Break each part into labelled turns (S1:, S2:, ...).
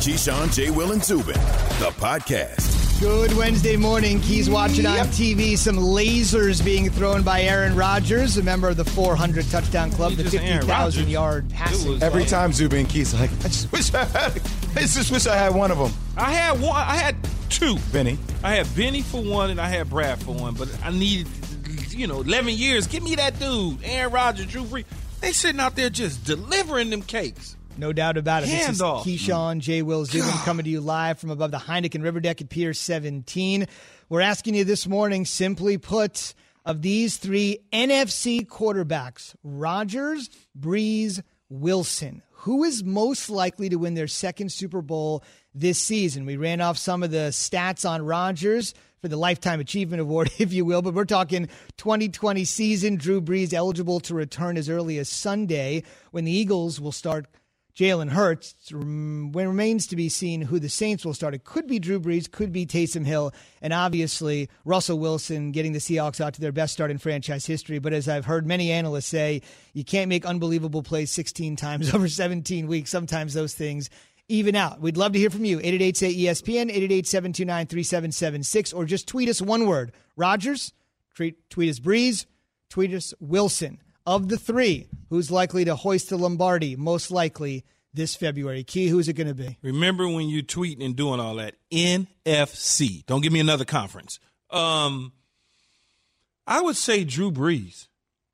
S1: Keyshawn, J. Will, and Zubin, the podcast.
S2: Good Wednesday morning. Keys watching on TV. Some lasers being thrown by Aaron Rodgers, a member of the 400 touchdown club, the 50,000 yard passing.
S3: Every time Zubin Keys like, I just wish I had one of them.
S4: I had one. I had two.
S3: Benny.
S4: I had Benny for one, and I had Brad for one. But I needed, 11 years. Give me that dude, Aaron Rodgers, Drew Brees. They sitting out there just delivering them cakes.
S2: No doubt about it. This is
S4: Handoff.
S2: Keyshawn, J. Will, Zubin coming to you live from above the Heineken River Deck at Pier 17. We're asking you this morning, simply put, of these three NFC quarterbacks, Rodgers, Brees, Wilson, who is most likely to win their second Super Bowl this season? We ran off some of the stats on Rodgers for the Lifetime Achievement Award, if you will, but we're talking 2020 season. Drew Brees eligible to return as early as Sunday when the Eagles will start Jalen Hurts. Remains to be seen who the Saints will start. It could be Drew Brees, could be Taysom Hill, and obviously Russell Wilson getting the Seahawks out to their best start in franchise history. But as I've heard many analysts say, you can't make unbelievable plays 16 times over 17 weeks. Sometimes those things even out. We'd love to hear from you. 888-SAY-ESPN, 888-729-3776, or just tweet us one word. Rodgers, tweet us Brees, tweet us Wilson. Of the three, who's likely to hoist the Lombardi most likely this February? Key, who's it going to be?
S4: Remember when you tweeting and doing all that? NFC. Don't give me another conference. I would say Drew Brees.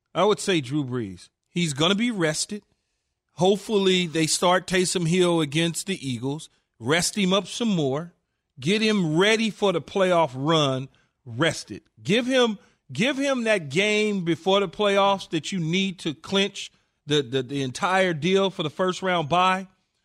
S4: He's going to be rested. Hopefully they start Taysom Hill against the Eagles, rest him up some more, get him ready for the playoff run, rested. Give him that game before the playoffs that you need to clinch the entire deal for the first round bye.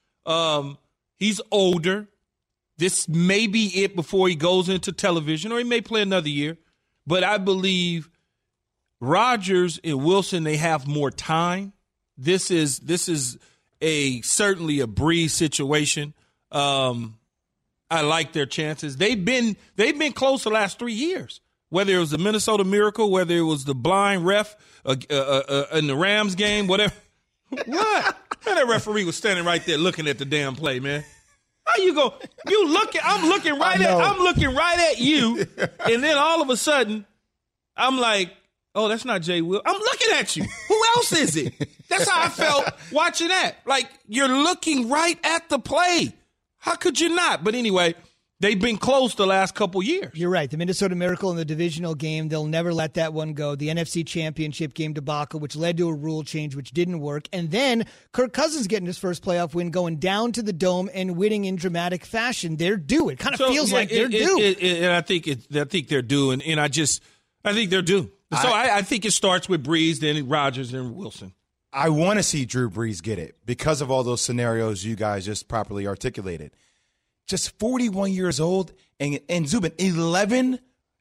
S4: He's older. This may be it before he goes into television, or he may play another year. But I believe Rodgers and Wilson, they have more time. This is certainly a Brees situation. I like their chances. They've been close the last 3 years. Whether it was the Minnesota Miracle, whether it was the blind ref in the Rams game, whatever. What? Man, that referee was standing right there looking at the damn play, man. How you go? I'm looking right at you, and then all of a sudden, I'm like, oh, that's not Jay Will. I'm looking at you. Who else is it? That's how I felt watching that. Like, you're looking right at the play. How could you not? But anyway, they've been close the last couple years.
S2: You're right. The Minnesota Miracle in the divisional game, they'll never let that one go. The NFC Championship game debacle, which led to a rule change, which didn't work. And then Kirk Cousins getting his first playoff win, going down to the Dome and winning in dramatic fashion. They're due. It kind of feels like they're due.
S4: And I think they're due. And I think they're due. So I think it starts with Brees, then Rodgers, and Wilson.
S3: I want to see Drew Brees get it because of all those scenarios you guys just properly articulated. Just 41 years old, and Zubin, 11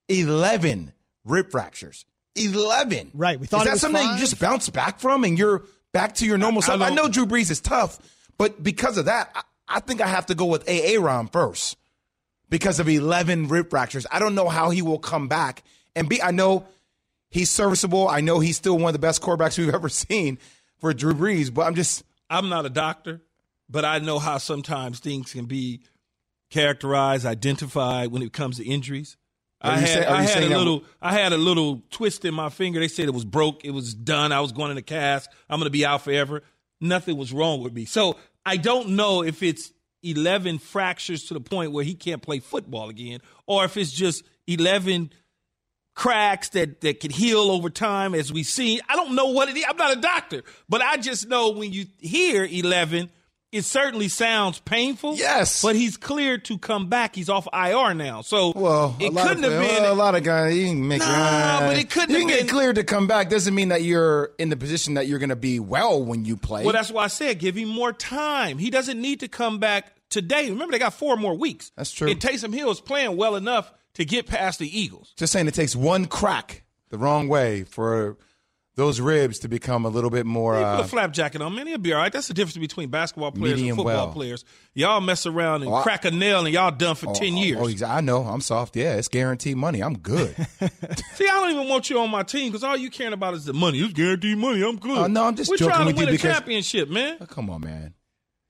S3: rib fractures. 11.
S2: Right. We thought
S3: is
S2: it
S3: that
S2: was
S3: something
S2: 5?
S3: you just bounce back from and you're back to your normal self? I know Drew Brees is tough, but because of that, I think I have to go with Aaron first because of 11 rib fractures. I don't know how he will come back. I know he's serviceable. I know he's still one of the best quarterbacks we've ever seen for Drew Brees, but
S4: I'm not a doctor, but I know how sometimes things can be characterized, identified when it comes to injuries. I had a little twist in my finger. They said it was broke. It was done. I was going in a cast. I'm going to be out forever. Nothing was wrong with me. So I don't know if it's 11 fractures to the point where he can't play football again, or if it's just 11 cracks that could heal over time, as we've seen. I don't know what it is. I'm not a doctor, but I just know when you hear 11, it certainly sounds painful.
S3: Yes.
S4: But he's cleared to come back. He's off IR now. So it couldn't have been.
S3: A lot of guys, you can make
S4: but it couldn't have been.
S3: You can get cleared to come back. Doesn't mean that you're in the position that you're going to be well when you play.
S4: Well, that's why I said give him more time. He doesn't need to come back today. Remember, they got 4 more weeks.
S3: That's true.
S4: And Taysom Hill is playing well enough to get past the Eagles.
S3: Just saying it takes one crack the wrong way for those ribs to become a little bit more.
S4: Put a flap jacket on, man. He'll be all right. That's the difference between basketball players and football players. Y'all mess around and crack a nail and y'all done for 10 years.
S3: I know. I'm soft. Yeah, it's guaranteed money. I'm good.
S4: See, I don't even want you on my team because all you caring about is the money. It's guaranteed money. I'm good.
S3: No, I'm just
S4: We're
S3: joking
S4: trying
S3: with
S4: to
S3: you
S4: win a
S3: because
S4: championship, man.
S3: Oh, come on, man.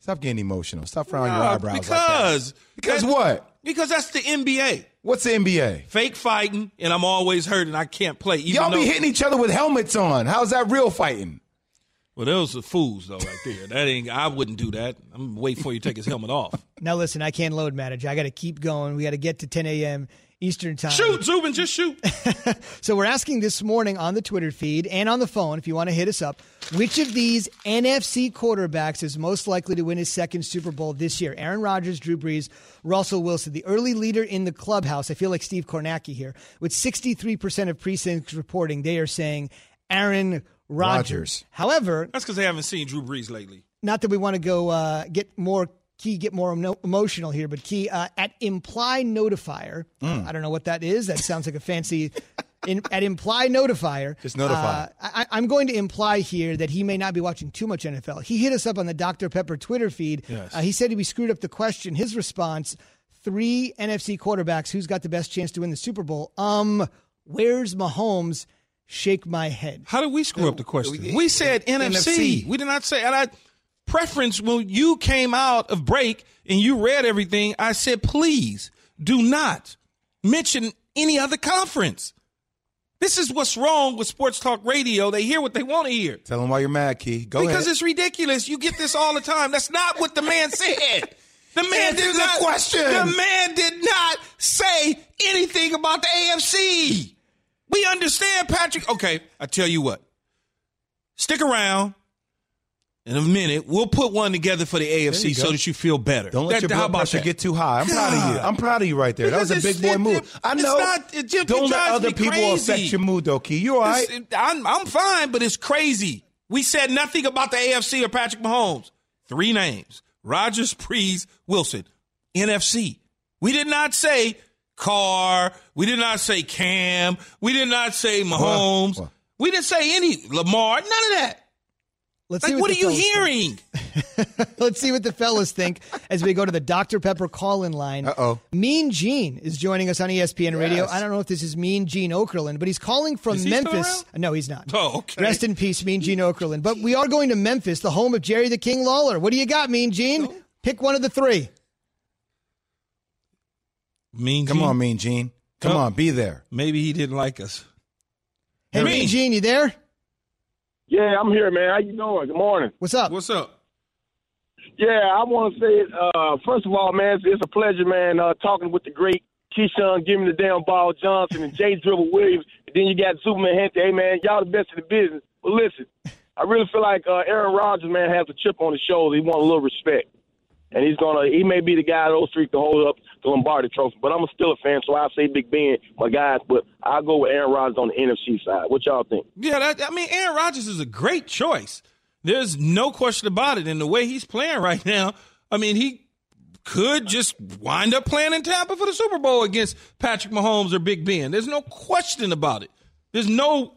S3: Stop getting emotional. Stop frowning your eyebrows like that. Because what?
S4: Because that's the NBA.
S3: What's the NBA?
S4: Fake fighting, and I'm always hurt, and I can't play.
S3: Y'all be hitting each other with helmets on. How's that real fighting?
S4: Well, those are fools, though, right there. That ain't. I wouldn't do that. I'm waiting for you to take his helmet off.
S2: Now, listen, I can't load manage. I got to keep going. We got to get to 10 a.m. Eastern time.
S4: Shoot, Zubin, just shoot.
S2: So we're asking this morning on the Twitter feed and on the phone, if you want to hit us up, which of these NFC quarterbacks is most likely to win his second Super Bowl this year? Aaron Rodgers, Drew Brees, Russell Wilson. The early leader in the clubhouse, I feel like Steve Kornacki here, with 63% of precincts reporting, they are saying Aaron Rodgers. However,
S4: that's because they haven't seen Drew Brees lately.
S2: Not that we want to go get more emotional here, but Key, at Imply Notifier, I don't know what that is. That sounds like a fancy, at Imply Notifier.
S3: Just notify.
S2: I'm going to imply here that he may not be watching too much NFL. He hit us up on the Dr. Pepper Twitter feed.
S4: Yes.
S2: He said we screwed up the question. His response, 3 NFC quarterbacks, who's got the best chance to win the Super Bowl? Where's Mahomes? Shake my head.
S4: How did we screw up the question? We said NFC. We did not say, and I preference when you came out of break and you read everything, I said, please do not mention any other conference. This is what's wrong with Sports Talk Radio. They hear what they want to hear.
S3: Tell them why you're mad, Key. Go ahead.
S4: Because it's ridiculous. You get this all the time. That's not what the man said. The man did not. The man did not say anything about the AFC. We understand, Patrick. Okay, I tell you what. Stick around. In a minute, we'll put one together for the AFC so that you feel better.
S3: Don't let your blood pressure get too high. I'm proud of you. I'm proud of you right there.
S4: Because
S3: that was a big boy move. I know. Don't let other people affect your mood, though, Key. You all right?
S4: I'm fine, but it's crazy. We said nothing about the AFC or Patrick Mahomes. 3 names. Rodgers, Brees, Wilson. NFC. We did not say Carr. We did not say Cam. We did not say Mahomes. We didn't say any Lamar. None of that.
S2: Let's see
S4: what are you hearing?
S2: Let's see what the fellas think as we go to the Dr. Pepper call-in line. Mean Gene is joining us on ESPN Radio. I don't know if this is Mean Gene Okerlund, but he's calling from Memphis. No, he's not.
S4: Oh, okay.
S2: Rest in peace, Mean Gene Okerlund. But we are going to Memphis, the home of Jerry the King Lawler. What do you got, Mean Gene? Pick one of the 3.
S4: Mean Gene?
S3: Come on, Mean Gene. Come on, be there.
S4: Maybe he didn't like us.
S2: Hey, Mean Gene, you there?
S5: Yeah, I'm here, man. How you doing? Good morning.
S2: What's up?
S4: What's up?
S5: Yeah, I want to say, first of all, man, it's a pleasure, man, talking with the great Keyshawn, giving the damn ball Johnson and Jay Dribble Williams. And then you got Superman Hente. Hey, man, y'all the best in the business. But listen, I really feel like Aaron Rodgers, man, has a chip on his shoulder. He wants a little respect. And he may be the guy those 3 to hold up the Lombardi Trophy. But I'm still a fan, so I say Big Ben, my guys. But I'll go with Aaron Rodgers on the NFC side. What y'all think?
S4: Yeah, Aaron Rodgers is a great choice. There's no question about it. And the way he's playing right now, he could just wind up playing in Tampa for the Super Bowl against Patrick Mahomes or Big Ben. There's no question about it. There's no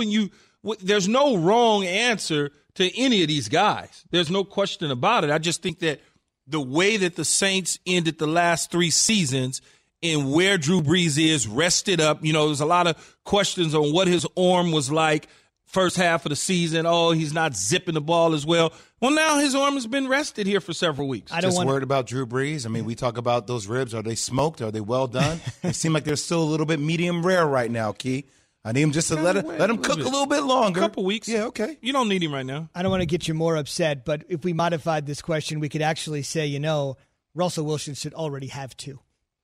S4: wrong answer to any of these guys. There's no question about it. I just think that the way that the Saints ended the last 3 seasons and where Drew Brees is rested up, there's a lot of questions on what his arm was like first half of the season. Oh, he's not zipping the ball as well. Well, now his arm has been rested here for several weeks.
S3: Worried about Drew Brees. We talk about those ribs. Are they smoked? Are they well done? They seem like they're still a little bit medium rare right now, Key. I need him just to let him cook a little bit longer.
S4: A couple weeks.
S3: Yeah, okay.
S4: You don't need him right now.
S2: I don't want to get you more upset, but if we modified this question, we could actually say, Russell Wilson should already have 2.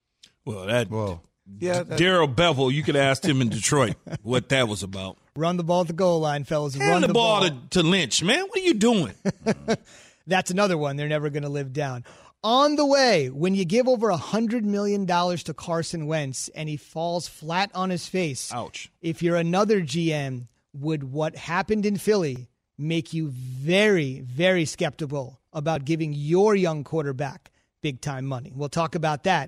S4: Darrell Bevel, you could ask him in Detroit what that was about.
S2: Run the ball at the goal line, fellas.
S4: Hand the ball to Lynch, man. What are you doing?
S2: That's another one they're never going to live down. On the way, when you give over $100 million to Carson Wentz and he falls flat on his face,
S4: ouch.
S2: If you're another GM, would what happened in Philly make you very, very skeptical about giving your young quarterback big-time money? We'll talk about that.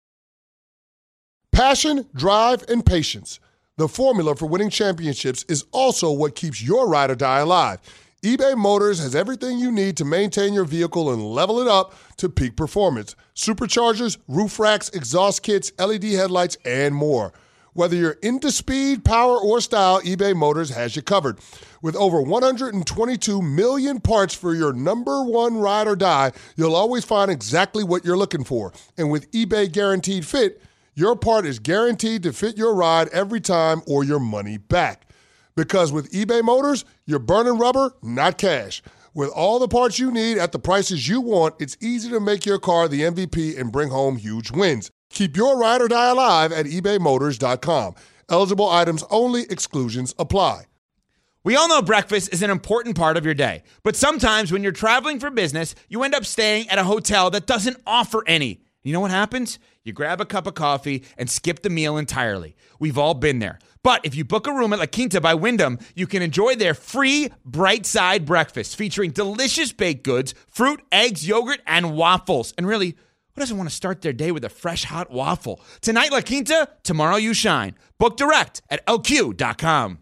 S6: Passion, drive, and patience. The formula for winning championships is also what keeps your ride or die alive. eBay Motors has everything you need to maintain your vehicle and level it up to peak performance. Superchargers, roof racks, exhaust kits, LED headlights, and more. Whether you're into speed, power, or style, eBay Motors has you covered. With over 122 million parts for your number one ride or die, you'll always find exactly what you're looking for. And with eBay Guaranteed Fit, your part is guaranteed to fit your ride every time or your money back. Because with eBay Motors, you're burning rubber, not cash. With all the parts you need at the prices you want, it's easy to make your car the MVP and bring home huge wins. Keep your ride or die alive at ebaymotors.com. Eligible items only. Exclusions apply.
S7: We all know breakfast is an important part of your day, but sometimes when you're traveling for business, you end up staying at a hotel that doesn't offer any. You know what happens? You grab a cup of coffee and skip the meal entirely. We've all been there. But if you book a room at La Quinta by Wyndham, you can enjoy their free Bright Side breakfast featuring delicious baked goods, fruit, eggs, yogurt, and waffles. And really, who doesn't want to start their day with a fresh, hot waffle? Tonight, La Quinta, tomorrow you shine. Book direct at lq.com.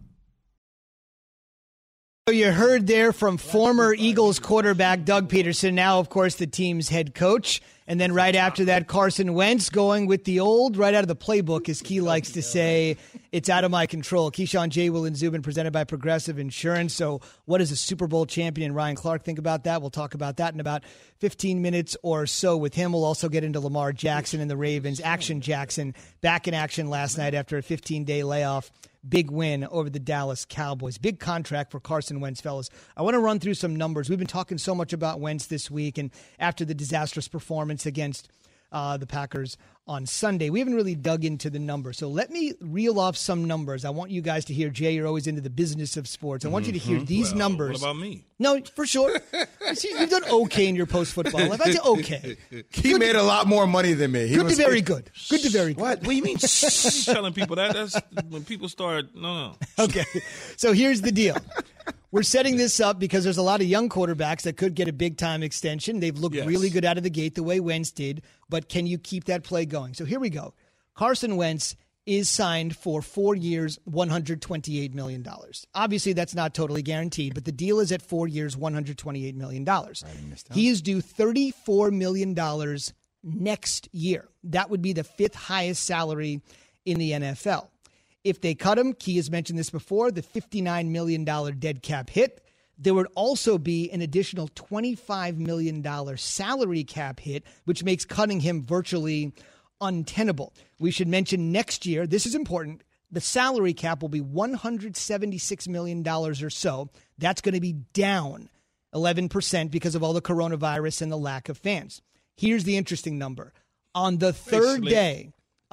S2: You heard there from former Eagles quarterback Doug Peterson, now, of course, the team's head coach. And then right after that, Carson Wentz going with the old, right out of the playbook, as Key likes to say, it's out of my control. Keyshawn, J. Will, and Zubin presented by Progressive Insurance. So what does a Super Bowl champion Ryan Clark think about that? We'll talk about that in about 15 minutes or so with him. We'll also get into Lamar Jackson and the Ravens. Action Jackson back in action last night after a 15-day layoff. Big win over the Dallas Cowboys. Big contract for Carson Wentz, fellas. I want to run through some numbers. We've been talking so much about Wentz this week and after the disastrous performance against the Packers on Sunday. We haven't really dug into the numbers. So let me reel off some numbers. I want you guys to hear, Jay, you're always into the business of sports. I want you to hear these numbers.
S4: What about me?
S2: No, for sure. See, you've done okay in your post-football life. I say okay.
S3: He made a lot more money than me.
S2: Good to very good. Good to very good.
S3: What do you mean?
S4: He's telling people that's when people start, no.
S2: Okay, so here's the deal. We're setting this up because there's a lot of young quarterbacks that could get a big-time extension. They've looked really good out of the gate the way Wentz did, but can you keep that play going? So here we go. Carson Wentz is signed for 4 years, $128 million. Obviously, that's not totally guaranteed, but the deal is at 4 years, $128 million. He is due $34 million next year. That would be the fifth highest salary in the NFL. If they cut him, Key has mentioned this before, the $59 million dead cap hit. There would also be an additional $25 million salary cap hit, which makes cutting him virtually untenable. We should mention next year, this is important, the salary cap will be $176 million or so. That's going to be down 11% because of all the coronavirus and the lack of fans. Here's the interesting number. On the third day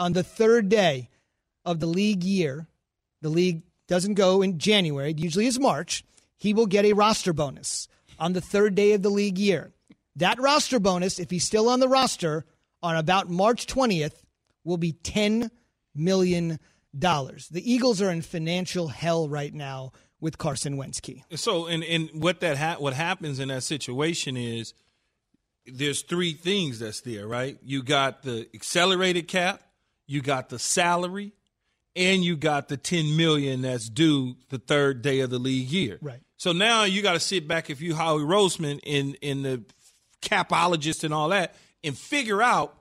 S2: of the league year, the league doesn't go in January, it usually is March, he will get a roster bonus on the third day of the league year. That roster bonus, if he's still on the roster, on about March 20th, will be $10 million. The Eagles are in financial hell right now with Carson Wentz. Key.
S4: So, and what happens in that situation is there's three things that's there, right? You got the accelerated cap, you got the salary, and you got the $10 million that's due the third day of the league year.
S2: Right.
S4: So now you got to sit back, if you Howie Roseman in the capologist and all that, and figure out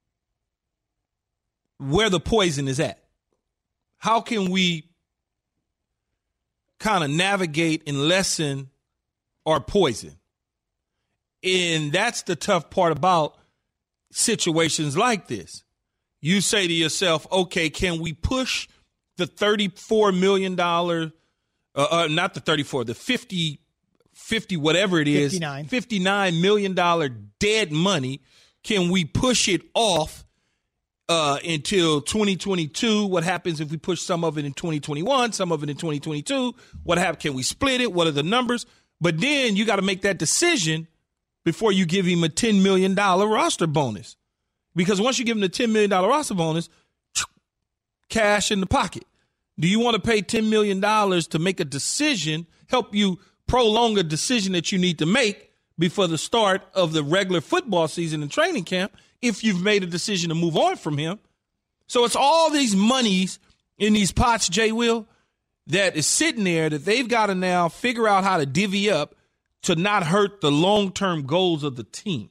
S4: where the poison is at. How can we kind of navigate and lessen our poison? And that's the tough part about situations like this. You say to yourself, okay, can we push the $34 million, not the 34, the 50, whatever it is, $59 million dead money, can we push it off until 2022? What happens if we push some of it in 2021, some of it in 2022? What happens? Can we split it? What are the numbers? But then you got to make that decision before you give him a $10 million roster bonus. Because once you give him the $10 million roster bonus, cash in the pocket. Do you want to pay $10 million to make a decision, help you prolong a decision that you need to make before the start of the regular football season and training camp if you've made a decision to move on from him? So it's all these monies in these pots, Jay Will, that is sitting there that they've got to now figure out how to divvy up to not hurt the long-term goals of the team.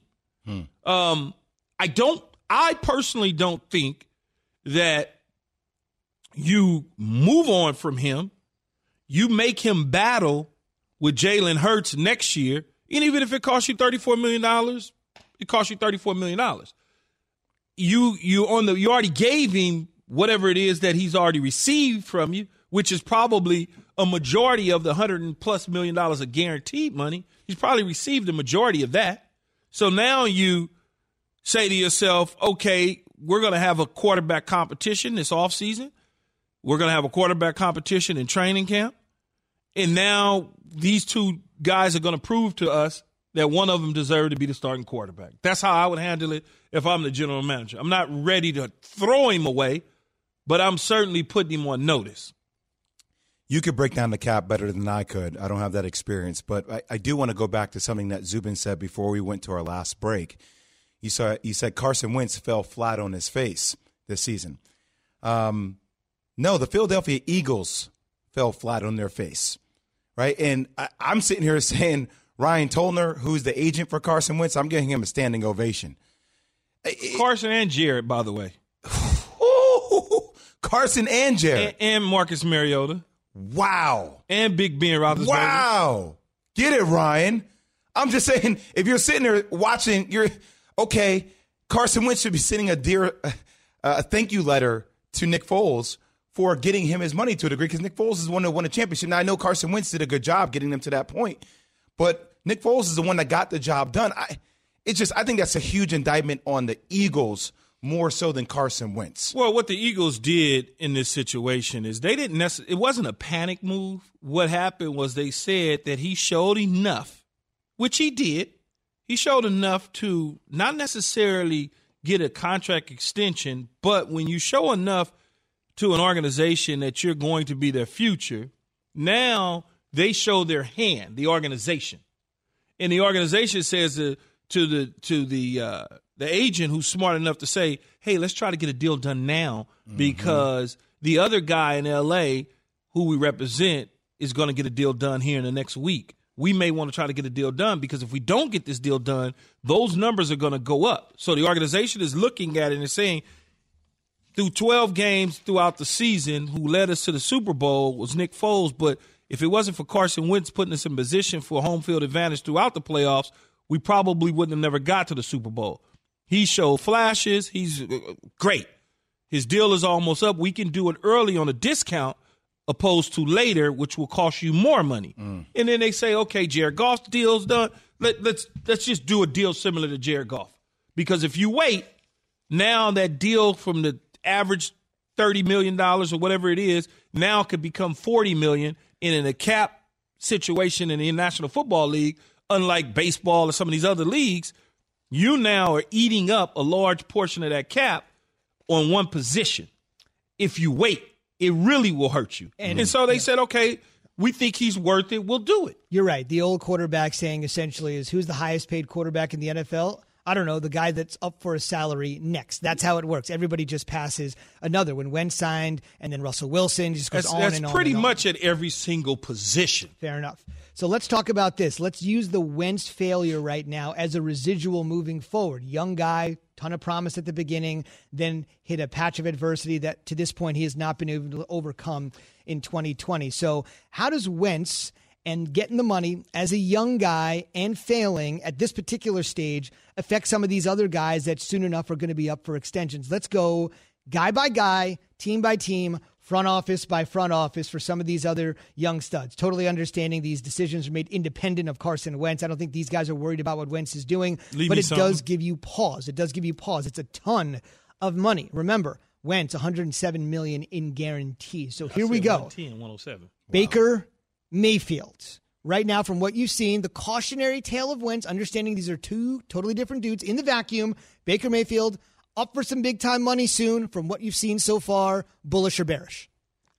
S4: I personally don't think that you move on from him. You make him battle with Jalen Hurts next year. And even if it costs you $34 million, it costs you $34 million. You already gave him whatever it is that he's already received from you, which is probably a majority of the $100+ million of guaranteed money. He's probably received the majority of that. So now you say to yourself, okay, we're going to have a quarterback competition this offseason. We're going to have a quarterback competition in training camp. And now these two guys are going to prove to us that one of them deserved to be the starting quarterback. That's how I would handle it if I'm the general manager. I'm not ready to throw him away, but I'm certainly putting him on notice.
S3: You could break down the cap better than I could. I don't have that experience. But I do want to go back to something that Zubin said before we went to our last break. You said Carson Wentz fell flat on his face this season. No, the Philadelphia Eagles fell flat on their face, right? And I'm sitting here saying Ryan Tolner, who's the agent for Carson Wentz, I'm giving him a standing ovation.
S4: Carson and Jared, by the way.
S3: Carson and Jared.
S4: And Marcus Mariota.
S3: Wow.
S4: And Big Ben Roethlisberger.
S3: Wow. Get it, Ryan. I'm just saying, if you're sitting there watching, okay, Carson Wentz should be sending a thank you letter to Nick Foles for getting him his money to a degree, because Nick Foles is the one that won a championship. Now, I know Carson Wentz did a good job getting them to that point, but Nick Foles is the one that got the job done. I think that's a huge indictment on the Eagles more so than Carson Wentz.
S4: Well, what the Eagles did in this situation is they didn't necessarily – it wasn't a panic move. What happened was they said that he showed enough, which he did. He showed enough to not necessarily get a contract extension, but when you show enough to an organization that you're going to be their future, now they show their hand, the organization. And the organization says to the agent who's smart enough to say, hey, let's try to get a deal done now because the other guy in L.A. who we represent is going to get a deal done here in the next week. We may want to try to get a deal done because if we don't get this deal done, those numbers are going to go up. So the organization is looking at it and saying, through 12 games throughout the season, who led us to the Super Bowl was Nick Foles. But if it wasn't for Carson Wentz putting us in position for home field advantage throughout the playoffs, we probably wouldn't have never got to the Super Bowl. He showed flashes. He's great. His deal is almost up. We can do it early on a discount opposed to later, which will cost you more money. And then they say, okay, Jared Goff's deal's done. Let's just do a deal similar to Jared Goff. Because if you wait, now that deal from the average $30 million or whatever it is now could become $40 million. And in a cap situation in the National Football League, unlike baseball or some of these other leagues, you now are eating up a large portion of that cap on one position. If you wait, it really will hurt you. And so they said, okay, we think he's worth it. We'll do it.
S2: You're right. The old quarterback saying essentially is, who's the highest paid quarterback in the NFL? I don't know, the guy that's up for a salary next. That's how it works. Everybody just passes another. When Wentz signed, and then Russell Wilson just goes on and on.
S4: That's pretty
S2: and on.
S4: much at every single position.
S2: Fair enough. So let's talk about this. Let's use the Wentz failure right now as a residual moving forward. Young guy, ton of promise at the beginning, then hit a patch of adversity that to this point he has not been able to overcome in 2020. So how does Wentz and getting the money as a young guy and failing at this particular stage affect some of these other guys that soon enough are going to be up for extensions? Let's go guy by guy, team by team, front office by front office for some of these other young studs. Totally understanding these decisions are made independent of Carson Wentz. I don't think these guys are worried about what Wentz is doing, but it does give you pause. It does give you pause. It's a ton of money. Remember, Wentz, $107 million in guarantees. So here we go.
S4: 107.
S2: Baker Mayfield. Right now, from what you've seen, the cautionary tale of Wentz, understanding these are two totally different dudes in the vacuum. Baker Mayfield up for some big-time money soon. From what you've seen so far, bullish or bearish?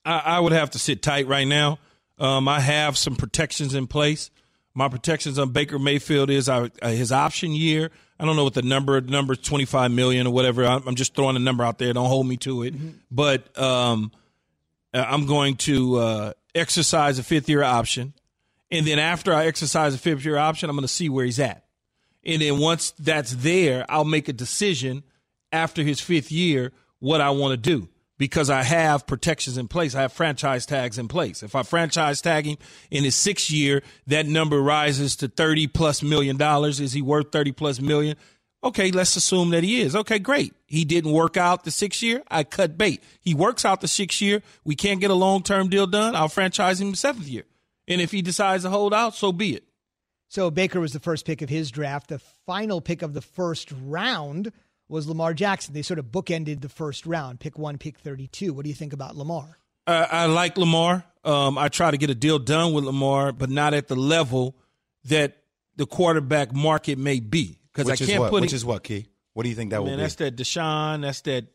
S4: I would have to sit tight right now. I have some protections in place. My protections on Baker Mayfield is his option year. I don't know what the number is, $25 million or whatever. I'm just throwing a number out there. Don't hold me to it. But I'm going to exercise a fifth-year option. And then after I exercise a fifth-year option, I'm going to see where he's at. And then once that's there, I'll make a decision after his fifth year what I want to do. because I have protections in place. I have franchise tags in place. If I franchise tag him in his 6th year, that number rises to $30+ million. Is he worth $30+ million? Okay, let's assume that he is. Okay, great. He didn't work out the 6th year. I cut bait. He works out the 6th year. We can't get a long-term deal done. I'll franchise him the 7th year. And if he decides to hold out, so be it.
S2: So Baker was the first pick of his draft. The final pick of the first round was Lamar Jackson. They sort of bookended the first round, pick 1, pick 32. What do you think about Lamar?
S4: I like Lamar. I try to get a deal done with Lamar, but not at the level that the quarterback market may be. Because I can't put
S3: Which is what, Key? What do you think that will be?
S4: That's that Deshaun. That's that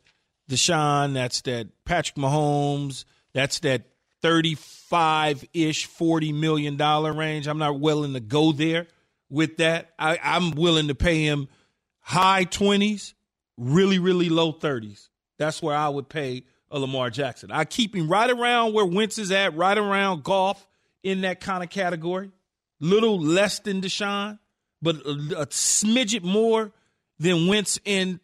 S4: Patrick Mahomes. That's that 35-ish, $40 million range. I'm not willing to go there with that. I'm willing to pay him high 20s, really, really low 30s. That's where I would pay a Lamar Jackson. I keep him right around where Wentz is at, right around Goff in that kind of category. Little less than Deshaun, but a smidget more than Wentz in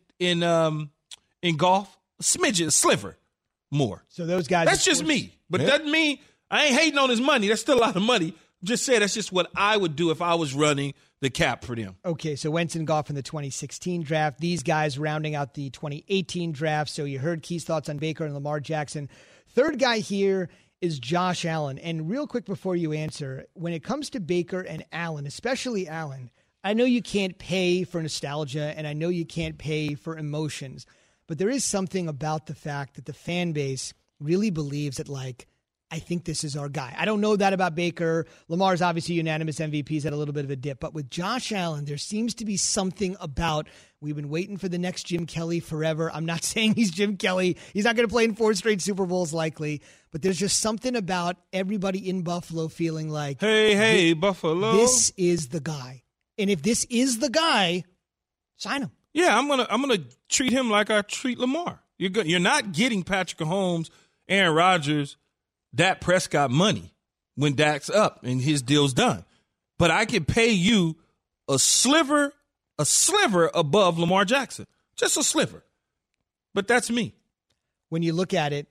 S4: Goff. A smidget, a sliver more.
S2: So those guys.
S4: That's just me. But doesn't mean I ain't hating on his money. That's still a lot of money. Just say that's just what I would do if I was running the cap for them.
S2: Okay, so Wentz and Goff in the 2016 draft. These guys rounding out the 2018 draft. So you heard Key's thoughts on Baker and Lamar Jackson. Third guy here is Josh Allen. And real quick before you answer, when it comes to Baker and Allen, especially Allen, I know you can't pay for nostalgia and I know you can't pay for emotions, but there is something about the fact that the fan base really believes that, like, I think this is our guy. I don't know that about Baker. Lamar's obviously unanimous MVPs at a little bit of a dip. But with Josh Allen, there seems to be something about, we've been waiting for the next Jim Kelly forever. I'm not saying he's Jim Kelly. He's not going to play in 4 straight Super Bowls likely. But there's just something about everybody in Buffalo feeling like,
S4: hey, Buffalo.
S2: This is the guy. And if this is the guy, sign him.
S4: Yeah, I'm gonna treat him like I treat Lamar. You're not getting Patrick Mahomes, Aaron Rodgers, Dak Prescott money when Dak's up and his deal's done. But I can pay you a sliver above Lamar Jackson. Just a sliver. But that's me.
S2: When you look at it,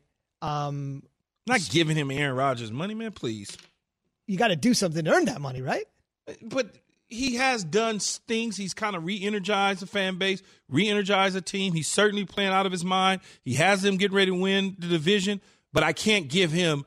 S4: not giving him Aaron Rodgers money, man, please.
S2: You got to do something to earn that money, right?
S4: But he has done things. He's kind of re-energized the fan base, re-energized the team. He's certainly playing out of his mind. He has them getting ready to win the division. But I can't give him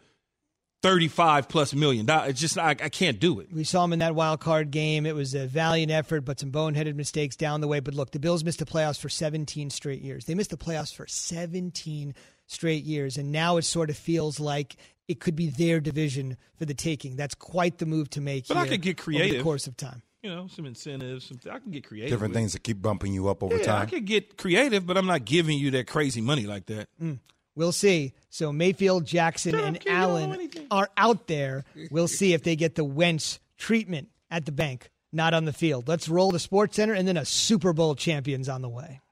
S4: $35+ million. It's just I can't do it.
S2: We saw him in that wild card game. It was a valiant effort, but some boneheaded mistakes down the way. But look, the Bills missed the playoffs for 17 straight years. They missed the playoffs for 17 straight years, and now it sort of feels like it could be their division for the taking. That's quite the move to make.
S4: But I could get creative
S2: over the course of time.
S4: You know, some incentives. I can get creative.
S3: Different things that keep bumping you up over
S4: time. I could get creative, but I'm not giving you that crazy money like that.
S2: We'll see. So Mayfield, Jackson, and Allen are out there. We'll see if they get the Wentz treatment at the bank, not on the field. Let's roll the Sports Center, and then a Super Bowl champion's on the way.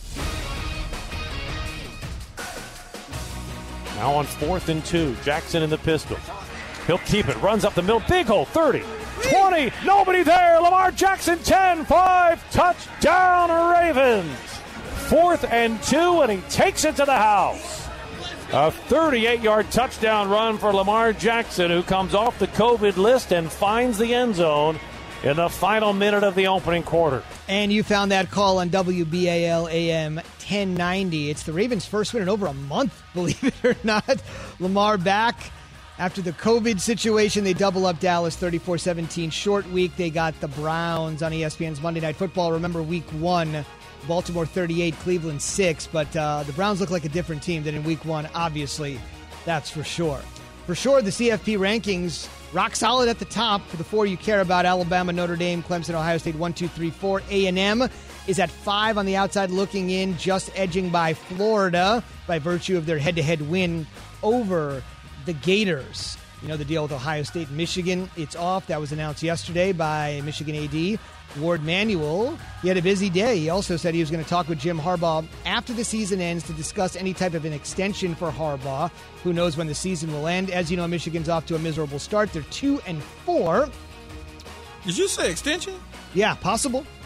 S8: Now on 4th and 2, Jackson in the pistol. He'll keep it, runs up the middle, big hole, 30, 20, nobody there. Lamar Jackson, 10-5, touchdown Ravens. 4th and 2, and he takes it to the house. A 38-yard touchdown run for Lamar Jackson, who comes off the COVID list and finds the end zone in the final minute of the opening quarter.
S2: And you found that call on WBAL AM 1090. It's the Ravens' first win in over a month, believe it or not. Lamar back after the COVID situation. They double up Dallas 34-17. Short week, they got the Browns on ESPN's Monday Night Football. Remember week 1. Baltimore 38, Cleveland 6, but the Browns look like a different team than in week 1, obviously. That's for sure. For sure, the CFP rankings, rock solid at the top for the 4 you care about: Alabama, Notre Dame, Clemson, Ohio State, 1, 2, 3, 4. A&M is at 5 on the outside looking in, just edging by Florida by virtue of their head-to-head win over the Gators. You know the deal with Ohio State and Michigan. It's off. That was announced yesterday by Michigan AD Ward Manuel. He had a busy day. He also said he was going to talk with Jim Harbaugh after the season ends to discuss any type of an extension for Harbaugh. Who knows when the season will end? As you know, Michigan's off to a miserable start. They're 2-4.
S4: Did you say extension?
S2: Yeah, possible.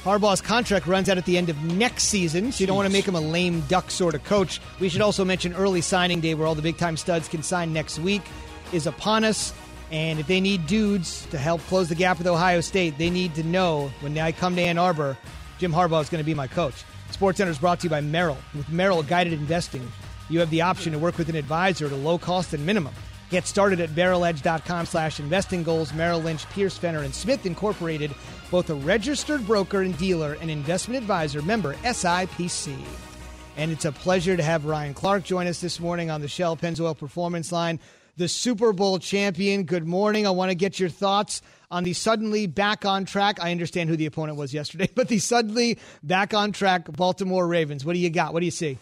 S2: Harbaugh's contract runs out at the end of next season, so you don't want to make him a lame duck sort of coach. We should also mention early signing day, where all the big-time studs can sign next week, is upon us. And if they need dudes to help close the gap with Ohio State, they need to know when I come to Ann Arbor, Jim Harbaugh is going to be my coach. SportsCenter is brought to you by Merrill. With Merrill Guided Investing, you have the option to work with an advisor at a low cost and minimum. Get started at barreledge.com/investing goals. Merrill Lynch, Pierce, Fenner, and Smith Incorporated, both a registered broker and dealer and investment advisor, member SIPC. And it's a pleasure to have Ryan Clark join us this morning on the Shell Pennzoil Performance Line, the Super Bowl champion. Good morning. I want to get your thoughts on the suddenly back on track. I understand who the opponent was yesterday, but the suddenly back on track Baltimore Ravens. What do you got? What do you see?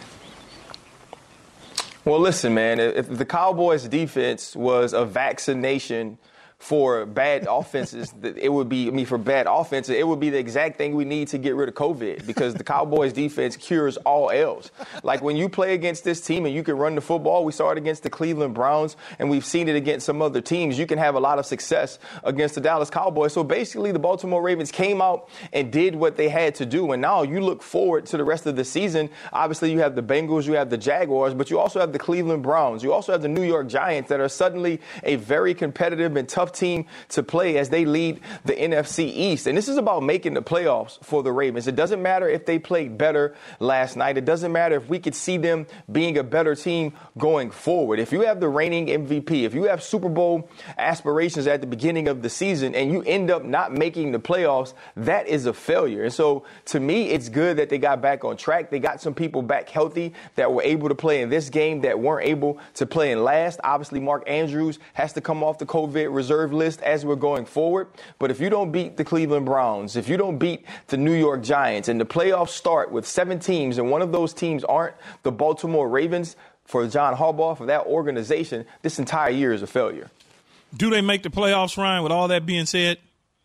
S9: Well, listen, man, if the Cowboys defense was a vaccination for bad offenses, it would be, for bad offenses, it would be the exact thing we need to get rid of COVID, because the Cowboys defense cures all ills. Like when you play against this team and you can run the football, we saw it against the Cleveland Browns and we've seen it against some other teams. You can have a lot of success against the Dallas Cowboys. So basically the Baltimore Ravens came out and did what they had to do. And now you look forward to the rest of the season. Obviously you have the Bengals, you have the Jaguars, but you also have the Cleveland Browns. You also have the New York Giants that are suddenly a very competitive and tough team to play as they lead the NFC East. And this is about making the playoffs for the Ravens. It doesn't matter if they played better last night. It doesn't matter if we could see them being a better team going forward. If you have the reigning MVP, if you have Super Bowl aspirations at the beginning of the season and you end up not making the playoffs, that is a failure. And so to me, it's good that they got back on track. They got some people back healthy that were able to play in this game that weren't able to play in last. Obviously, Mark Andrews has to come off the COVID reserve list as we're going forward. But if you don't beat the Cleveland Browns, if you don't beat the New York Giants, and the playoffs start with 7 teams and one of those teams aren't the Baltimore Ravens, for John Harbaugh, for that organization, this entire year is a failure.
S4: Do they make the playoffs, Ryan, with all that being said?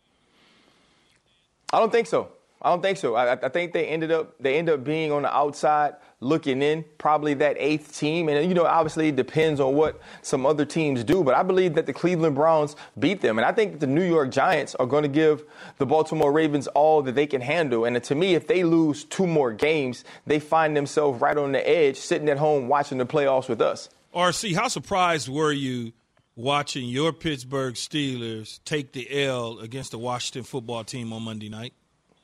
S9: I don't think so. I think they end up being on the outside looking in, probably that 8th team. And, obviously it depends on what some other teams do. But I believe that the Cleveland Browns beat them. And I think the New York Giants are going to give the Baltimore Ravens all that they can handle. And to me, if they lose 2 more games, they find themselves right on the edge, sitting at home watching the playoffs with us.
S4: RC, how surprised were you watching your Pittsburgh Steelers take the L against the Washington football team on Monday night?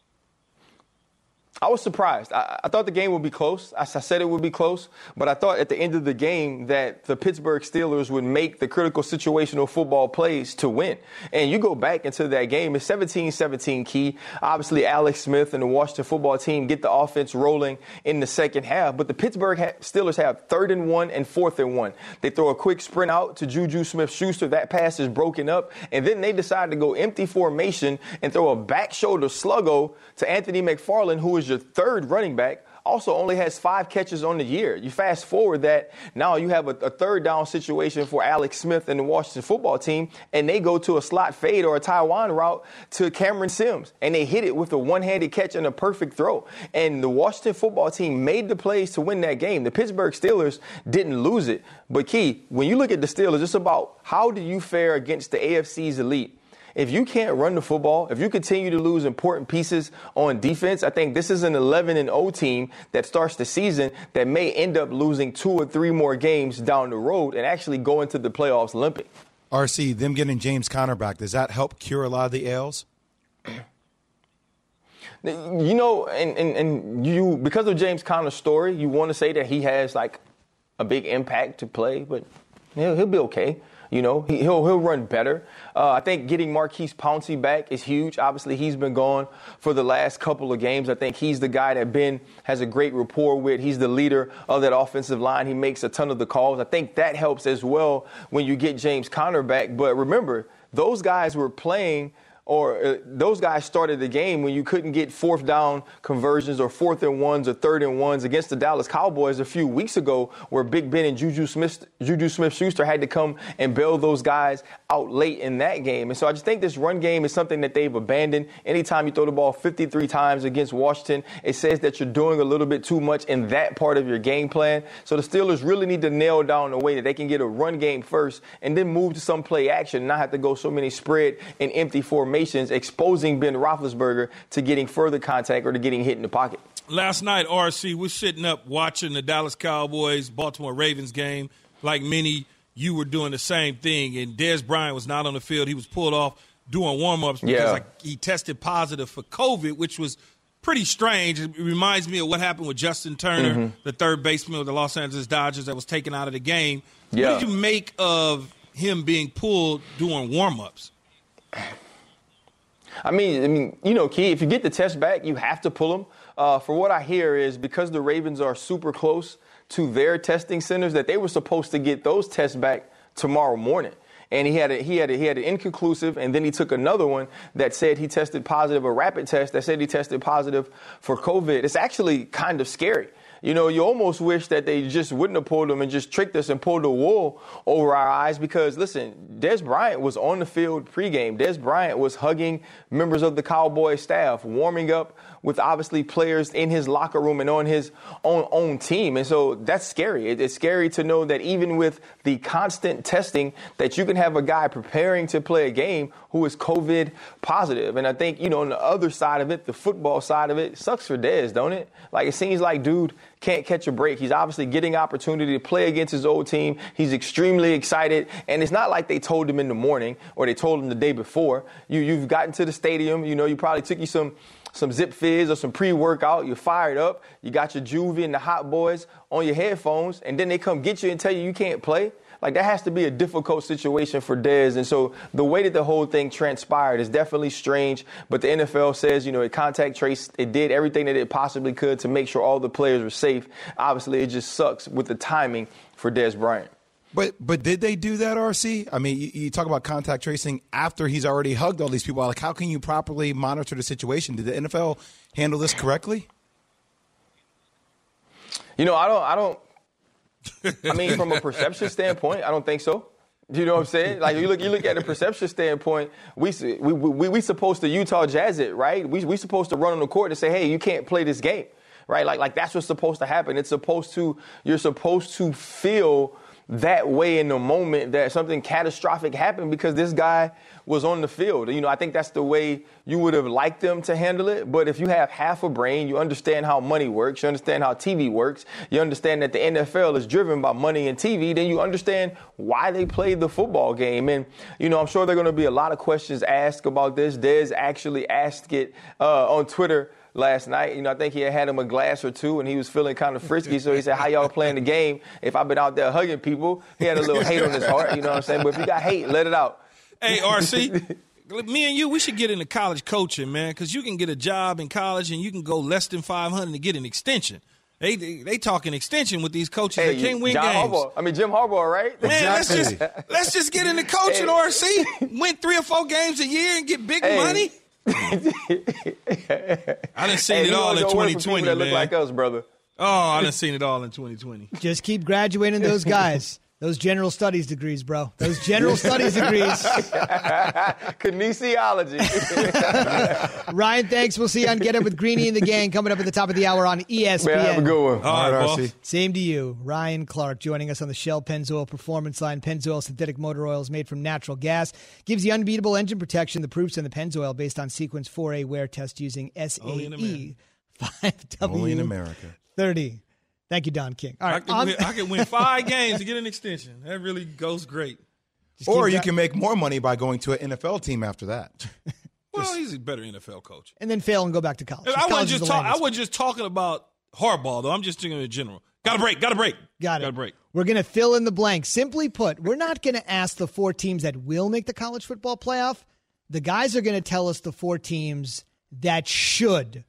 S9: I was surprised. I thought the game would be close. I said it would be close, but I thought at the end of the game that the Pittsburgh Steelers would make the critical situational football plays to win. And you go back into that game, it's 17-17 key. Obviously, Alex Smith and the Washington football team get the offense rolling in the second half, but the Pittsburgh Steelers have 3rd and 1 and 4th and 1. They throw a quick sprint out to Juju Smith-Schuster. That pass is broken up, and then they decide to go empty formation and throw a back shoulder sluggo to Anthony McFarland, who is your 3rd running back, also only has 5 catches on the year. You fast forward that, now you have a 3rd down situation for Alex Smith and the Washington football team, and they go to a slot fade or a Taiwan route to Cameron Sims, and they hit it with a one-handed catch and a perfect throw. And the Washington football team made the plays to win that game. The Pittsburgh Steelers didn't lose it. But, Key, when you look at the Steelers, it's about how do you fare against the AFC's elite. If you can't run the football, if you continue to lose important pieces on defense, I think this is an 11-0 team that starts the season that may end up losing 2 or 3 more games down the road and actually go into the playoffs limping.
S3: RC, them getting James Conner back, does that help cure a lot of the L's? And because of James Conner's story, you want to say that he has like a big impact to play, but he'll be okay. He'll run better. I think getting Marquise Pouncey back is huge. Obviously, he's been gone for the last couple of games. I think he's the guy that Ben has a great rapport with. He's the leader of that offensive line. He makes a ton of the calls. I think that helps as well when you get James Conner back. But remember, those guys were playing those guys started the game when you couldn't get 4th down conversions or 4th and 1s or 3rd and 1s against the Dallas Cowboys a few weeks ago, where Big Ben and Juju Smith-Schuster had to come and bail those guys out late in that game. And so I just think this run game is something that they've abandoned. Anytime you throw the ball 53 times against Washington, it says that you're doing a little bit too much in that part of your game plan. So the Steelers really need to nail down the way that they can get a run game first and then move to some play action, not have to go so many spread and empty formations
S9: formations, exposing Ben Roethlisberger to getting further contact or to getting hit in the pocket.
S4: Last night, RC, we're sitting up watching the Dallas Cowboys, Baltimore Ravens game. Like many, you were doing the same thing, and Dez Bryant was not on the field. He was pulled off doing warm-ups because he tested positive for COVID, which was pretty strange. It reminds me of what happened with Justin Turner, the third baseman of the Los Angeles Dodgers that was taken out of the game. Yeah. What did you make of him being pulled doing warm-ups?
S9: I mean, Key, if you get the test back, you have to pull him. For what I hear is because the Ravens are super close to their testing centers, that they were supposed to get those tests back tomorrow morning. And he had an inconclusive, and then he took another one that said he tested positive, a rapid test that said he tested positive for COVID. It's actually kind of scary. You almost wish that they just wouldn't have pulled him and just tricked us and pulled the wool over our eyes because, listen, Dez Bryant was on the field pregame. Dez Bryant was hugging members of the Cowboys staff, warming up with obviously players in his locker room and on his own team. And so that's scary. It's scary to know that even with the constant testing that you can have a guy preparing to play a game who is COVID positive. And I think, on the other side of it, the football side of it, sucks for Dez, don't it? Like, it seems like dude can't catch a break. He's obviously getting opportunity to play against his old team. He's extremely excited. And it's not like they told him in the morning or they told him the day before. You've gotten to the stadium. You probably took you some Zip Fizz or some pre-workout. You're fired up. You got your Juvie and the Hot Boys on your headphones. And then they come get you and tell you can't play. Like, that has to be a difficult situation for Dez. And so the way that the whole thing transpired is definitely strange. But the NFL says, it contact traced. It did everything that it possibly could to make sure all the players were safe. Obviously, it just sucks with the timing for Dez Bryant.
S3: But did they do that, RC? I mean, you talk about contact tracing after he's already hugged all these people. Like, how can you properly monitor the situation? Did the NFL handle this correctly?
S9: I don't. I mean, from a perception standpoint, I don't think so. You know what I'm saying? Like, you look at the perception standpoint, we supposed to Utah Jazz it, right? We supposed to run on the court and say, hey, you can't play this game, right? Like that's what's supposed to happen. You're supposed to feel that way in the moment that something catastrophic happened because this guy was on the field. I think that's the way you would have liked them to handle it. But if you have half a brain, you understand how money works, you understand how TV works, you understand that the NFL is driven by money and TV, then you understand why they played the football game. And, I'm sure there are going to be a lot of questions asked about this. Dez actually asked it on Twitter last night. I think he had him a glass or two, and he was feeling kind of frisky. So he said, how y'all playing the game if I've been out there hugging people? He had a little hate on his heart, you know what I'm saying? But if you got hate, let it out.
S4: Hey, RC, me and you, we should get into college coaching, man, because you can get a job in college and you can go less than $500 to get an extension. They talking extension with these coaches. They can't win games.
S9: Jim Harbaugh, right?
S4: Man, let's just get into coaching, RC. Win 3 or 4 games a year and get big money. I done seen it all in 2020,
S9: that look like us, brother.
S4: Oh, I done seen it all in 2020.
S2: Just keep graduating those guys. Those general studies degrees, bro. Those general studies degrees.
S9: Kinesiology.
S2: Ryan, thanks. We'll see you on Get Up with Greeny and the Gang coming up at the top of the hour on ESPN.
S9: Man, have a good one.
S4: All right, RC.
S2: Same to you. Ryan Clark joining us on the Shell Pennzoil Performance Line. Pennzoil synthetic motor oils made from natural gas. Gives you unbeatable engine protection. The proofs in the Pennzoil based on Sequence 4A wear test using SAE 5W.
S3: Only in America.
S2: 30. Thank you, Don King. All right,
S4: I can win 5 games to get an extension. That really goes great.
S3: Or you can make more money by going to an NFL team after that.
S4: Well, he's a better NFL coach.
S2: And then fail and go back to college.
S4: I wasn't just talking about Harbaugh, though. I'm just thinking in general. Got a break. Got a break.
S2: We're going to fill in the blank. Simply put, we're not going to ask the 4 teams that will make the college football playoff. The guys are going to tell us the 4 teams that should.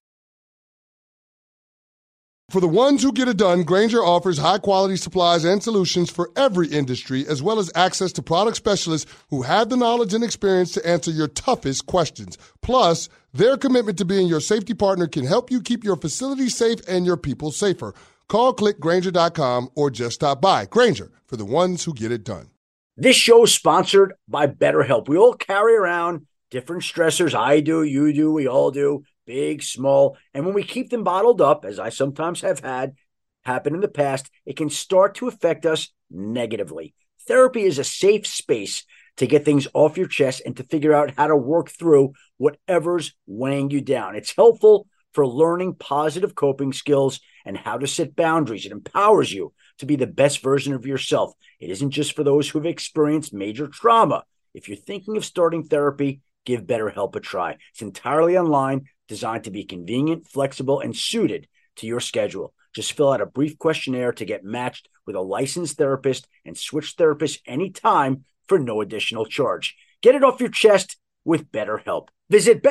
S6: For the ones who get it done, Grainger offers high-quality supplies and solutions for every industry, as well as access to product specialists who have the knowledge and experience to answer your toughest questions. Plus, their commitment to being your safety partner can help you keep your facility safe and your people safer. Call, click Grainger.com, or just stop by. Grainger, for the ones who get it done.
S10: This show is sponsored by BetterHelp. We all carry around different stressors. I do, you do, we all do. Big, small, and when we keep them bottled up, as I sometimes have had happen in the past, it can start to affect us negatively. Therapy is a safe space to get things off your chest and to figure out how to work through whatever's weighing you down. It's helpful for learning positive coping skills and how to set boundaries. It empowers you to be the best version of yourself. It isn't just for those who've experienced major trauma. If you're thinking of starting therapy, give BetterHelp a try. It's entirely online, designed to be convenient, flexible, and suited to your schedule. Just fill out a brief questionnaire to get matched with a licensed therapist and switch therapists anytime for no additional charge. Get it off your chest with BetterHelp. Visit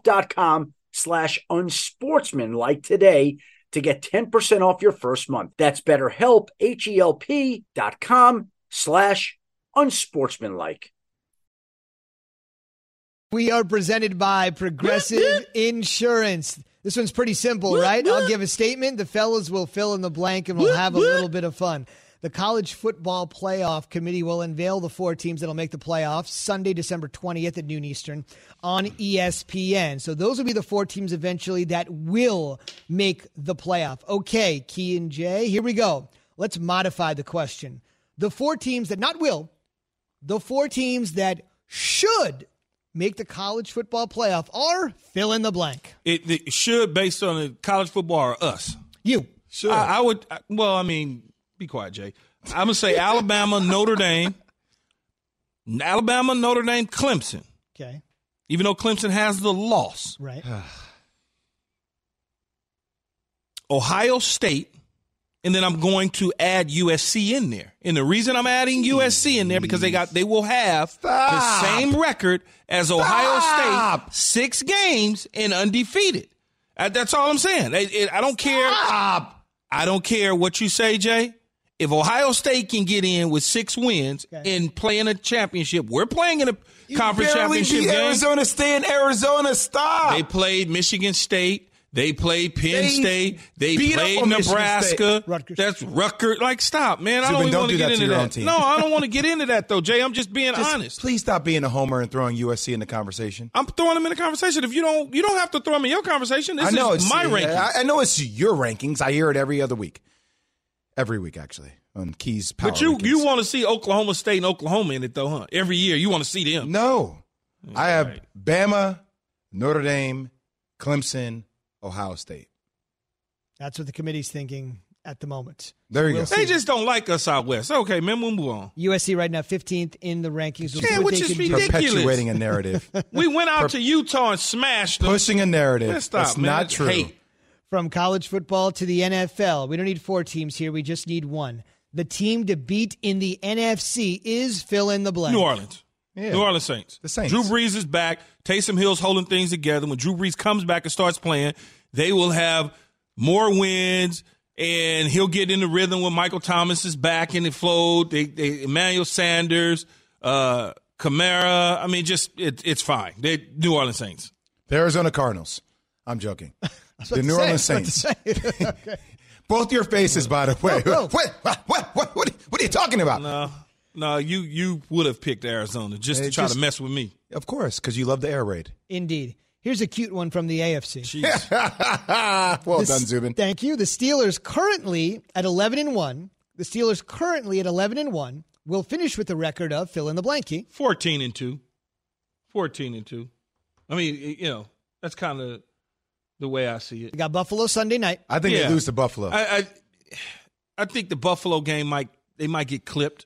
S10: BetterHelp.com/unsportsmanlike today to get 10% off your first month. That's BetterHelp, HELP.com/unsportsmanlike.
S2: We are presented by Progressive Insurance. This one's pretty simple, right? I'll give a statement. The fellas will fill in the blank, and we'll have a little bit of fun. The College Football Playoff Committee will unveil the 4 teams that will make the playoffs Sunday, December 20th at noon Eastern on ESPN. So those will be the 4 teams eventually that will make the playoff. Okay, Key and Jay, here we go. Let's modify the question. The 4 teams that not will, the 4 teams that should make the college football playoff are fill in the blank.
S4: It should, based on the college football, or us.
S2: You.
S4: Sure. I would, well, I mean, be quiet, Jay. I'm going to say Alabama, Notre Dame, Clemson.
S2: Okay.
S4: Even though Clemson has the loss.
S2: Right.
S4: Ohio State, and then I'm going to add USC in there. And the reason I'm adding USC in there because they will have the same record as Ohio State, 6 games and undefeated. That's all I'm saying. I don't care. I don't care what you say, Jay. If Ohio State can get in with 6 wins and play in a championship, we're playing in a conference championship game.
S3: Arizona State and Arizona. Stop.
S4: They played Michigan State. They played Penn State. They played Nebraska. That's Rutgers. Like, stop, man. I don't even want to get into that. No, I don't want to get into that, though, Jay. I'm just being honest.
S3: Please stop being a homer and throwing USC in the conversation.
S4: I'm throwing them in the conversation. If you don't have to throw them in your conversation. This is my rankings.
S3: I know it's your rankings. I hear it every other week. Every week, actually, on Key's Power
S4: But you want to see Oklahoma State and Oklahoma in it, though, huh? Every year you want to see them.
S3: No. I have Bama, Notre Dame, Clemson, Ohio State.
S2: That's what the committee's thinking at the moment.
S3: There you go.
S4: They just don't like us out west. Okay, man, we'll move on.
S2: USC right now 15th in the rankings.
S4: Which is ridiculous.
S3: Perpetuating a narrative.
S4: We went out to Utah and smashed them.
S3: Pushing a narrative.
S4: Stop,
S3: That's
S4: man.
S3: not true.
S4: Hate.
S2: From college football to the NFL, we don't need 4 teams here. We just need 1. The team to beat in the NFC is fill in the blank.
S4: New Orleans. Yeah. New Orleans Saints.
S3: The Saints.
S4: Drew Brees is back. Taysom Hill's holding things together. When Drew Brees comes back and starts playing, they will have more wins, and he'll get in the rhythm when Michael Thomas is back in the flow. Emmanuel Sanders, Kamara. I mean, it's fine. New Orleans Saints.
S3: The Arizona Cardinals. I'm joking. The New Orleans Saints.
S2: Okay.
S3: Both your faces, by the way. What are you talking about?
S4: No, you would have picked Arizona just to try to mess with me.
S3: Of course, because you love the air raid.
S2: Indeed. Here's a cute one from the AFC.
S3: Well done, Zubin.
S2: Thank you. The Steelers currently at 11-1. The Steelers currently at 11-1 will finish with the record of fill in the blankie.
S4: 14-2. 14-2. I mean, that's kind of the way I see it.
S2: We got Buffalo Sunday night.
S3: I think they lose to Buffalo.
S4: I think the Buffalo game might get clipped.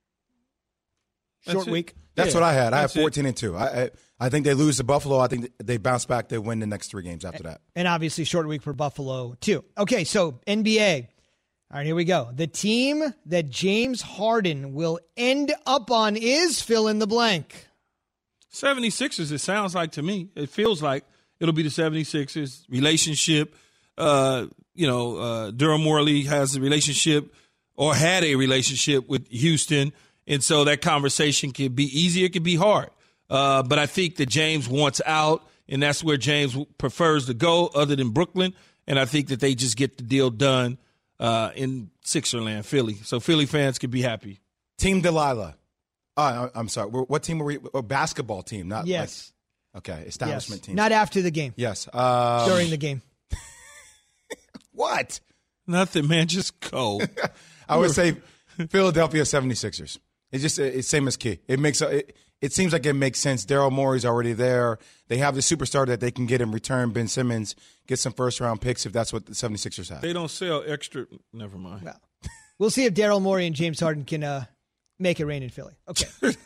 S2: Short week.
S3: That's what I had. I have 14-2. I think they lose to Buffalo. I think they bounce back. They win the next 3 games after that.
S2: And obviously short week for Buffalo too. Okay, so NBA. All right, here we go. The team that James Harden will end up on is fill in the blank.
S4: 76ers, it sounds like to me. It feels like it'll be the 76ers relationship. Daryl Morey has a relationship or had a relationship with Houston. And so that conversation can be easy. It can be hard. But I think that James wants out, and that's where James prefers to go other than Brooklyn. And I think that they just get the deal done in Sixerland, Philly. So Philly fans can be happy.
S3: Team Delilah. I'm sorry. What team were we? A basketball team, not
S2: yes.
S3: Okay, establishment team.
S2: Not after the game.
S3: Yes.
S2: During the game.
S3: What?
S4: Nothing, man. Just go.
S3: I would say Philadelphia 76ers. It's just it's same as Key. It seems like it makes sense. Daryl Morey's already there. They have the superstar that they can get in return, Ben Simmons, get some first-round picks if that's what the 76ers have.
S4: They don't sell extra. Never mind.
S2: Well, we'll see if Daryl Morey and James Harden can make it rain in Philly. Okay.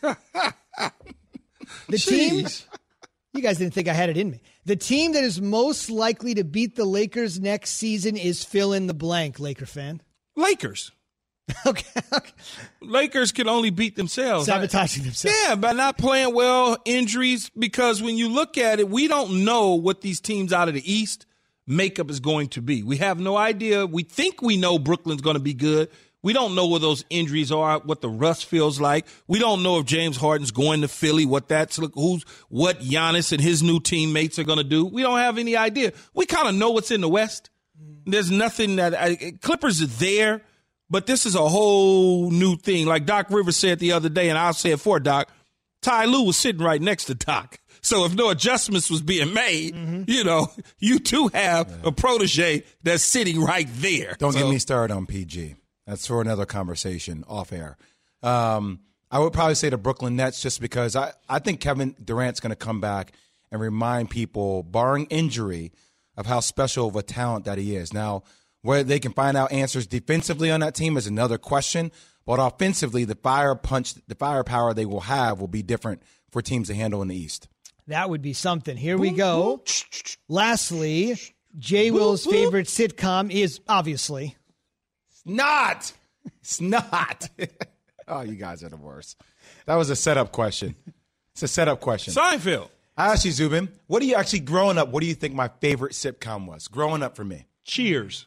S2: The team, you guys didn't think I had it in me. The team that is most likely to beat the Lakers next season is fill in the blank, Laker fan.
S4: Lakers.
S2: Okay.
S4: Lakers can only beat themselves.
S2: Sabotaging themselves.
S4: Yeah, by not playing well, injuries, because when you look at it, we don't know what these teams out of the East makeup is going to be. We have no idea. We think we know Brooklyn's going to be good. We don't know where those injuries are, what the rust feels like. We don't know if James Harden's going to Philly, what Giannis and his new teammates are going to do. We don't have any idea. We kind of know what's in the West. There's nothing Clippers are there. But this is a whole new thing. Like Doc Rivers said the other day, and I'll say it for Doc, Ty Lue was sitting right next to Doc. So if no adjustments was being made, you too have a protege that's sitting right there.
S3: Don't get me started on PG. That's for another conversation off air. I would probably say the Brooklyn Nets just because I think Kevin Durant's going to come back and remind people, barring injury, of how special of a talent that he is. Now, whether they can find out answers defensively on that team is another question. But offensively, the firepower they will have will be different for teams to handle in the East.
S2: That would be something. Here we go. Lastly, Jay Will's favorite sitcom is obviously.
S3: It's not. Oh, you guys are the worst. That was a setup question. It's a setup question.
S4: Seinfeld.
S3: I asked you, Zubin, what do you think my favorite sitcom was? Growing up for me.
S4: Cheers.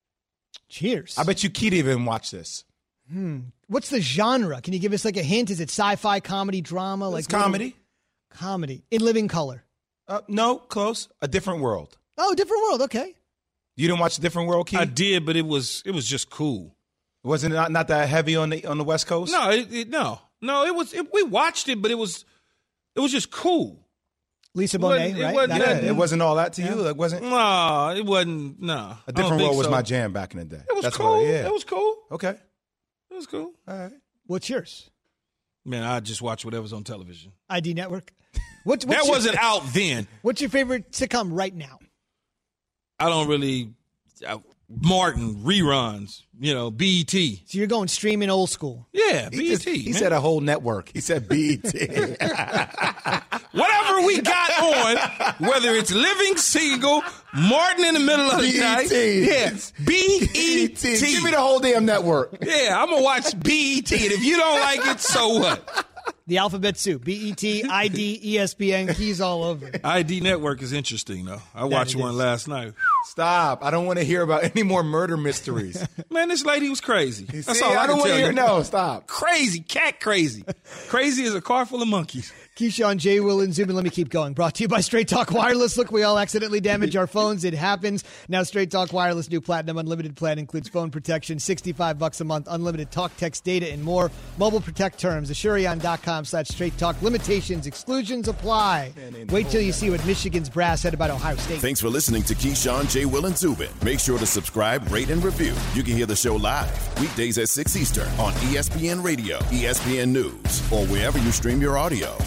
S2: I bet
S3: you Keith even watched this.
S2: What's the genre? Can you give us like a hint? Is it sci-fi, comedy, drama?
S3: It's comedy.
S2: Comedy. In living color.
S3: No, close. A Different World.
S2: Oh, Different World. Okay.
S3: You didn't watch A Different World, Keith?
S4: I did, but it was just cool.
S3: Wasn't it not that heavy on the West Coast?
S4: No, no. It was. We watched it, but it was just cool.
S2: Lisa Bonet, right?
S3: It wasn't all that to you. It wasn't.
S4: No, it wasn't. No,
S3: A Different World was my jam back in the day.
S4: It was cool. It was cool.
S3: Okay,
S4: it was cool.
S3: All right.
S2: What's yours?
S4: Man, I just watch whatever's on television.
S2: ID Network.
S4: That wasn't out then.
S2: What's your favorite sitcom right now?
S4: I don't really. Martin reruns, BET.
S2: So you're going streaming old school.
S4: Yeah, BET.
S3: He said a whole network. He said BET.
S4: Whatever we got on, whether it's Living Single, Martin in the Middle of the night. Yes, BET.
S3: Give me the whole damn network.
S4: Yeah, I'm going to watch BET. And if you don't like it, so what?
S2: The alphabet soup. BET, ID, ESPN, keys all over.
S4: ID Network is interesting, though. I watched one last night.
S3: Stop. I don't want to hear about any more murder mysteries.
S4: Man, this lady was crazy. That's all
S3: I
S4: don't
S3: want to hear.
S4: You.
S3: No, stop.
S4: Crazy. Cat crazy. Crazy as a car full of monkeys.
S2: Keyshawn, Jay, Will, and Zubin. Let me keep going. Brought to you by Straight Talk Wireless. Look, we all accidentally damage our phones. It happens. Now, Straight Talk Wireless new Platinum Unlimited plan includes phone protection, $65 a month, unlimited talk, text, data, and more. Mobile Protect terms, Asurion.com/Straight Talk. Limitations, exclusions apply. Wait till you see what Michigan's brass said about Ohio State.
S1: Thanks for listening to Keyshawn, Jay, Will, and Zubin. Make sure to subscribe, rate, and review. You can hear the show live weekdays at 6 Eastern on ESPN Radio, ESPN News, or wherever you stream your audio.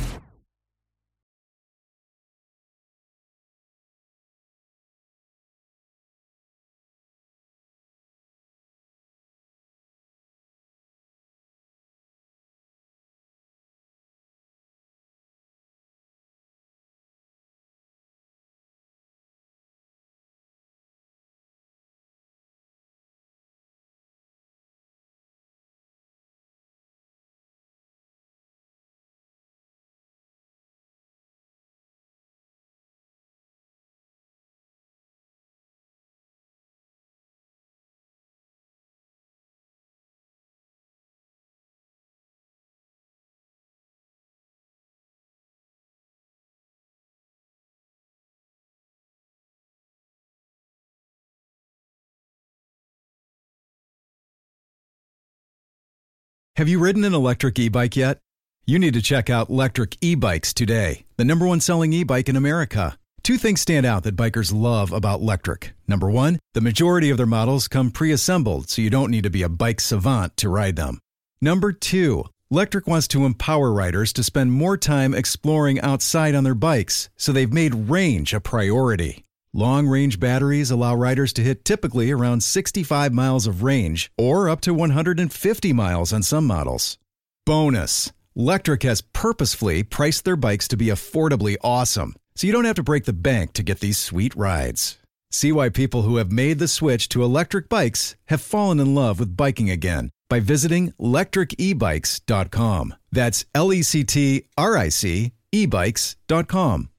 S11: Have you ridden an electric e-bike yet? You need to check out Lectric E-Bikes today, the #1 selling e-bike in America. Two things stand out that bikers love about Lectric. Number one, the majority of their models come pre-assembled, so you don't need to be a bike savant to ride them. Number two, Lectric wants to empower riders to spend more time exploring outside on their bikes, so they've made range a priority. Long-range batteries allow riders to hit typically around 65 miles of range or up to 150 miles on some models. Bonus, Lectric has purposefully priced their bikes to be affordably awesome, so you don't have to break the bank to get these sweet rides. See why people who have made the switch to electric bikes have fallen in love with biking again by visiting lectricebikes.com. That's LECTRIC ebikes.com.